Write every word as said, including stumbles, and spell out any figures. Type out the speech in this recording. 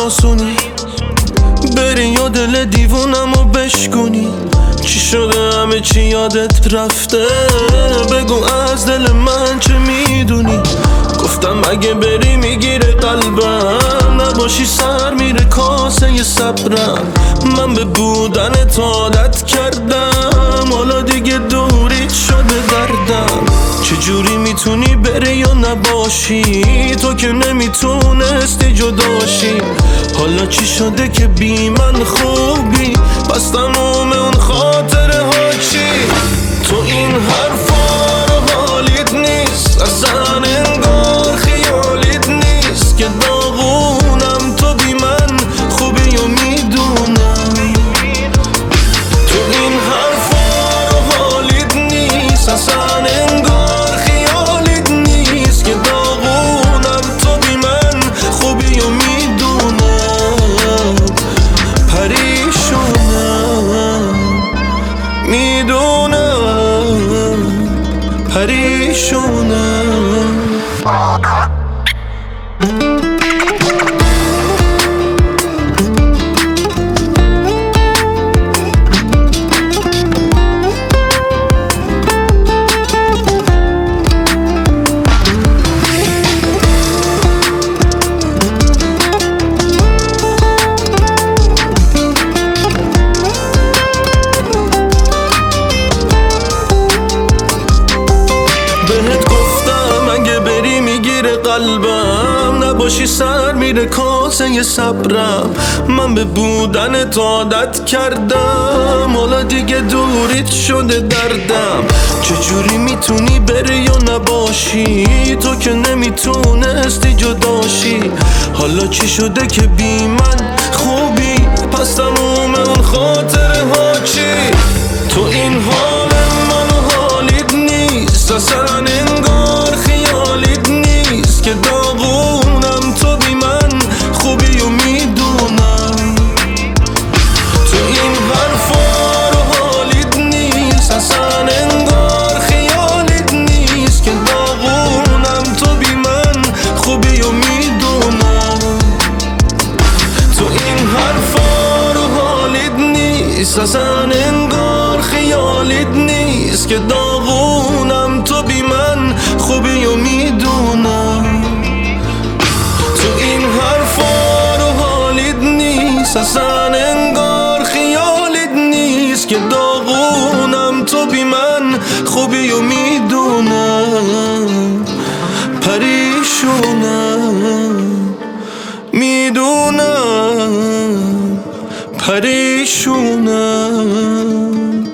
آسونی بری یا دل دیوونم و بشکنی. چی شده همه چی یادت رفته؟ بگو از دل من چه میدونی؟ گفتم اگه بری میگیره قلبم، نباشی سر میره کاسه صبرم. من به بودن تو عادت کردم، حالا دیگه دوریت شده دردم. چجوری میتونی بری یا نباشی؟ تو که نمیتونستی جداشی. حالا چی شده که بی من خوبی؟ پس تموم اون خاطره ها چی؟ تو این حرفا رو حالیت نیست، اصلا انگار خیالیت نیست که داغونم. تو بی من خوبی و میدونم. تو این حرفا رو حالیت نیست، اصلا انگار خیالیت نیست که داغونم. تو بی من خوبی و میدونم. پریشونم میدونم، پریشونم. بهت گفتم اگه بری میگیره قلبم، نباشی سر میره کاسه صبرم. من به بودن تو عادت کردم، حالا دیگه دوریت شده دردم. چجوری میتونی بری یا نباشی؟ تو که نمیتونستی جداشی. حالا چی شده که بی من خوبی؟ پس تموم اون خاطره ها چی؟ تو این حال منو حالیت نیست، اصلا انگار خیالیت نیست که داغونم. تو بی من خوبی و میدونم. تو این حرفا رو حالیت نیست، اصلا انگار خیالیت نیست که داغونم. تو بی من خوبی و میدونم. تو این حرفا رو حالیت نیست، اصلا انگار خیالیت نیست که داغونم. تو بی من خوبی و میدونم. تو این حرفا رو حالیت نیست، اصلا انگار خیالیت نیست که داغونم. تو بی من خوبی و میدونم. پریشونم میدونم، پریشونم.